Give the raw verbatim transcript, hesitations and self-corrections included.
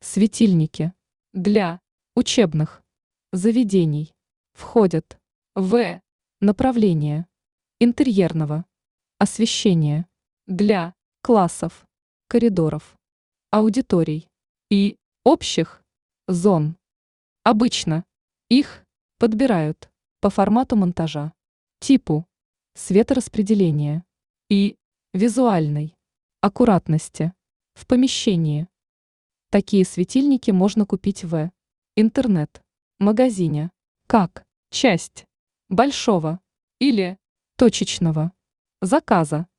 Светильники для учебных заведений входят в направление интерьерного освещения для классов, коридоров, аудиторий и общих зон. Обычно их подбирают по формату монтажа, типу светораспределения и визуальной аккуратности в помещении. Такие светильники можно купить в интернет-магазине как часть большого или точечного заказа.